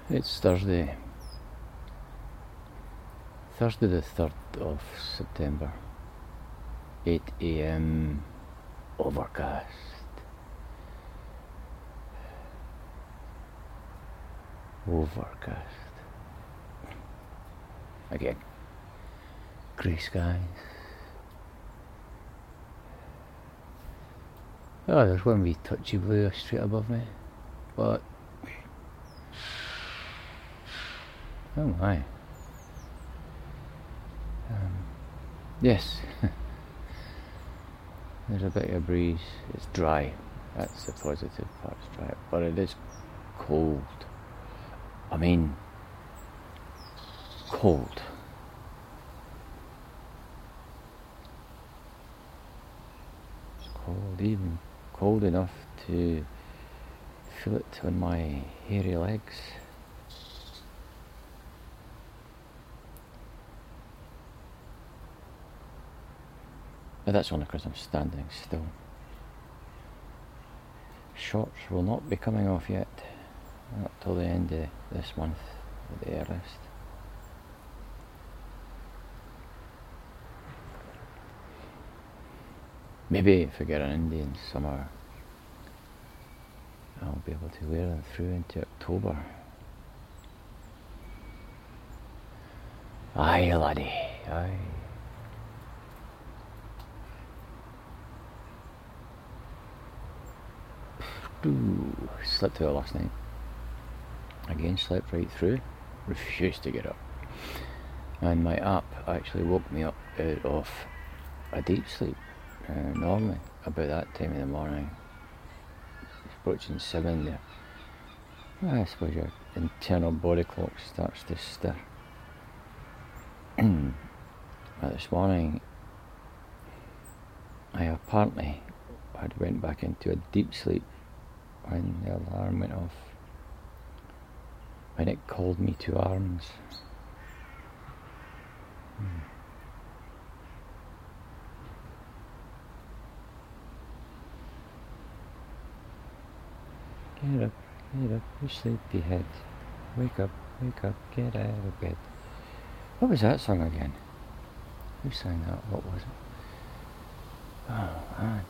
It's Thursday the 3rd of September, 8 AM, overcast. Again, grey skies. Oh, there's one wee touchy blue straight above me, but oh my. Yes, there's a bit of a breeze. It's dry. That's the positive part. It's dry, but it is cold. I mean, cold. It's cold, even cold enough to feel it on my hairy legs. But that's only because I'm standing still. Shorts will not be coming off yet, not till the end of this month at the earliest. Maybe if I get an Indian summer, I'll be able to wear them through into October. Aye, laddie, aye. Slept through it last night. Again, slept right through. Refused to get up. And my app actually woke me up out of a deep sleep. Normally, about that time in the morning, approaching 7 there, I suppose your internal body clock starts to stir. But this morning, I apparently had went back into a deep sleep when the alarm went off, when it called me to arms. Get up, you sleepyhead. Wake up, get out of bed. What was that song again? Who sang that? What was it? Oh, man.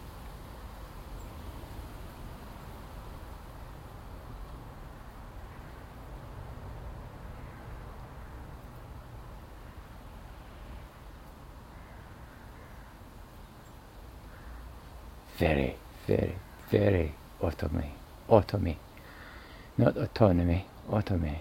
Very, very, very autonomy. Not autonomy, autonomy.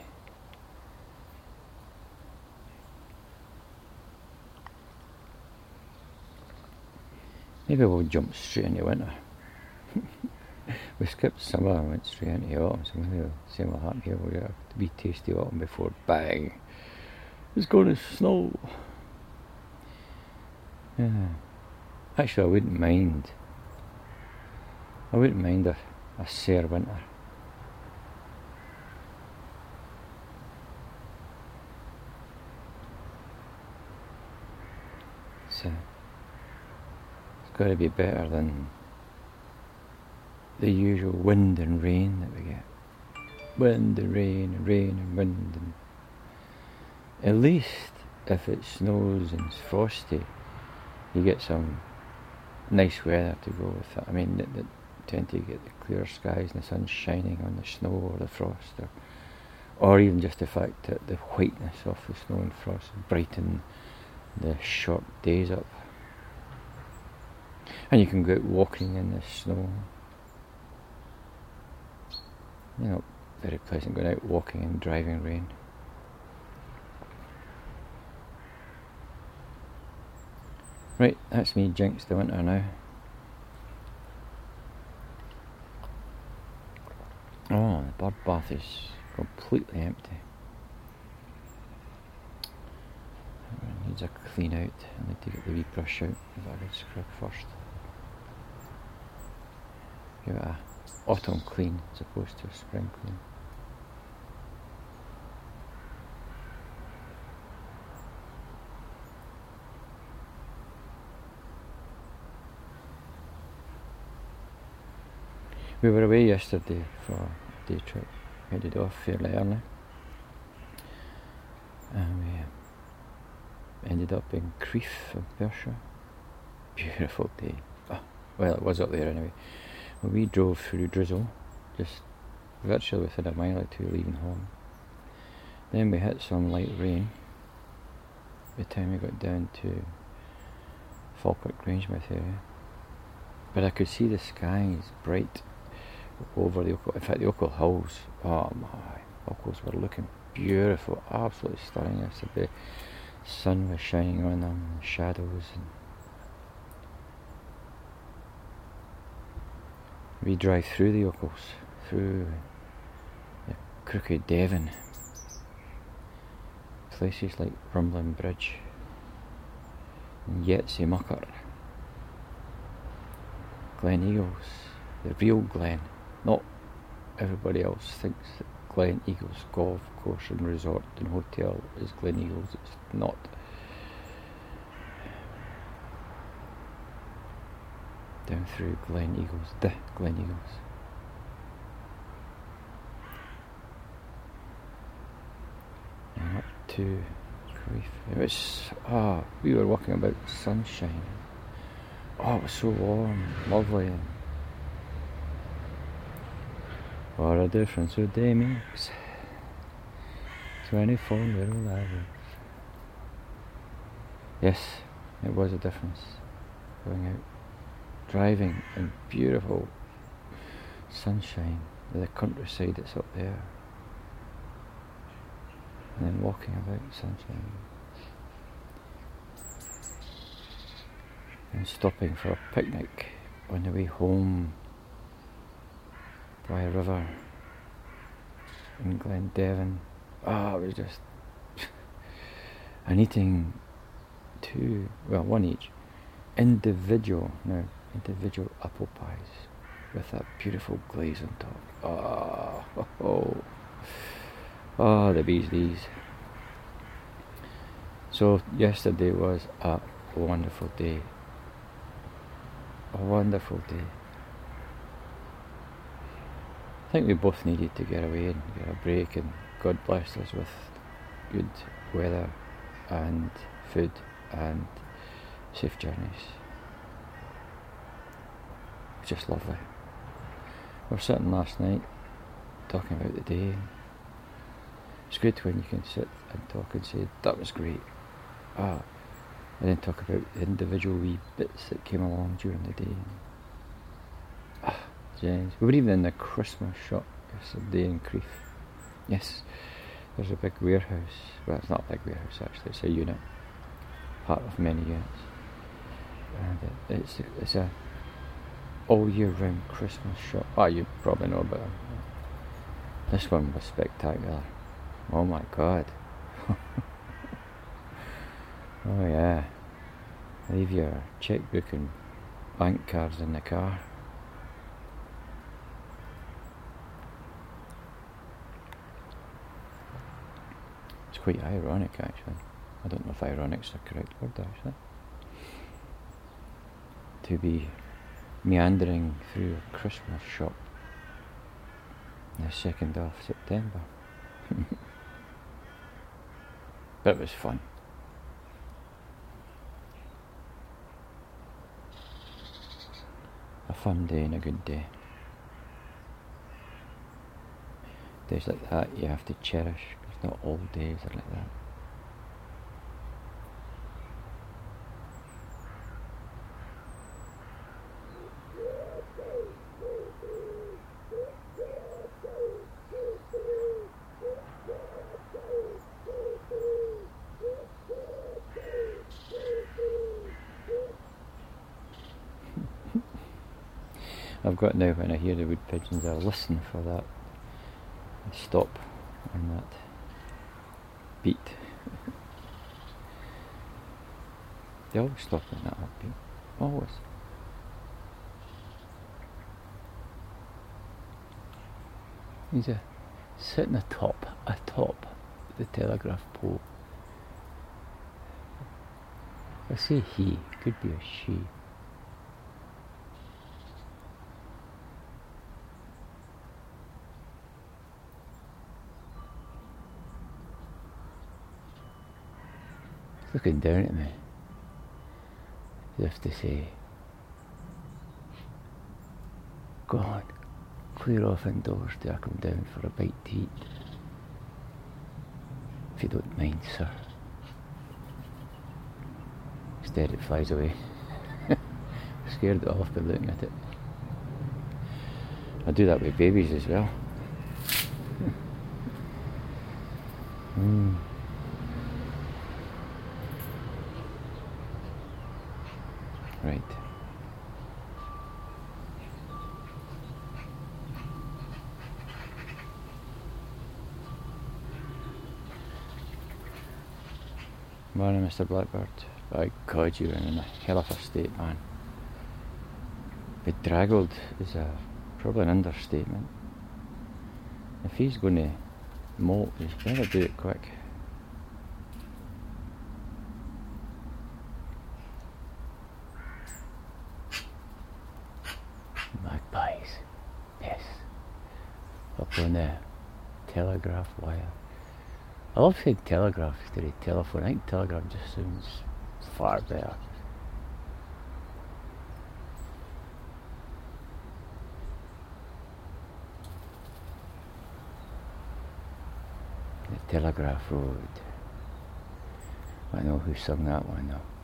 Maybe we'll jump straight into winter. We skipped summer and went straight into autumn, so maybe the same will happen here. We'll get a wee tasty autumn before bang, it's going to snow. Yeah. Actually, I wouldn't mind a sere winter. So it's got to be better than the usual wind and rain that we get. Wind and rain and rain and wind. And at least if it snows and it's frosty, you get some nice weather to go with it. I mean, that tend to get the clear skies and the sun shining on the snow or the frost, or even just the fact that the whiteness of the snow and frost brighten the short days up. And you can go out walking in the snow. You know, very pleasant going out walking in driving rain. Right, that's me jinxed the winter now. Oh, the bird bath is completely empty. It needs a clean out. I need to get the wee brush out if I could scrub first. Give it a autumn clean as opposed to a spring clean. We were away yesterday for a day trip. headed off fairly early. And we ended up in Crieff in Perthshire. Beautiful day. Oh, well, it was up there anyway. Well, we drove through drizzle, just virtually within a mile or two leaving home. Then we hit some light rain by the time we got down to Falkirk Grangemouth area. But I could see the skies bright over the Ochil. In fact, the Ochil Hills, oh my, Ochils were looking beautiful, absolutely stunning. I said the sun was shining on them, and shadows. And we drive through the Ochils, through the crooked Devon, places like Rumblin Bridge and Yetzi Mucker, Glen Eagles, the real Glen. Not everybody else thinks that Glen Eagles Golf Course and Resort and Hotel is Glen Eagles. It's not. Down through Glen Eagles, the Glen Eagles. And up to Crieff. It was, we were walking about sunshine. Oh, it was so warm, lovely. And what a difference a day makes. 24 little hours. Yes, it was a difference. Going out, driving in beautiful sunshine, the countryside that's up there. And then walking about sunshine. And stopping for a picnic on the way home by a river in Glendevon. It was just and eating one each individual apple pies with that beautiful glaze on top. The bee's knees. So yesterday was a wonderful day. A wonderful day. I think we both needed to get away and get a break, and God blessed us with good weather and food and safe journeys. Just lovely. We were sitting last night talking about the day. It's good when you can sit and talk and say, that was great. And then talk about the individual wee bits that came along during the day. James. We were even in the Christmas shop yesterday in Crieff. Yes, there's a big warehouse. Well, it's not a big warehouse actually, it's a unit. Part of many units. And it's a all year round Christmas shop. You probably know about it. This one was spectacular. Oh my God. Oh yeah. Leave your checkbook and bank cards in the car. It's quite ironic actually. I don't know if ironic's the correct word actually. To be meandering through a Christmas shop on the 2nd of September. But it was fun. A fun day and a good day. Days like that you have to cherish, because not all days are like that. I've got now, when I hear the wood pigeons, I'll listen for that stop and that beat. They always stop in that beat. Always. He's sitting atop the telegraph pole. I say he, could be a she. looking down at me, as if to say, go on, clear off indoors till I come down for a bite to eat. If you don't mind, sir. Instead it flies away. Scared it off by looking at it. I do that with babies as well. Right. Morning, Mr. Blackbird. By God, you were in a hell of a state, man. Bedraggled is probably an understatement. If he's going to molt, he's better do it quick. Magpies. Yes. Up on the telegraph wire. I love saying telegraph instead of telephone. I think telegraph just sounds far better. The Telegraph Road. I know who sung that one though.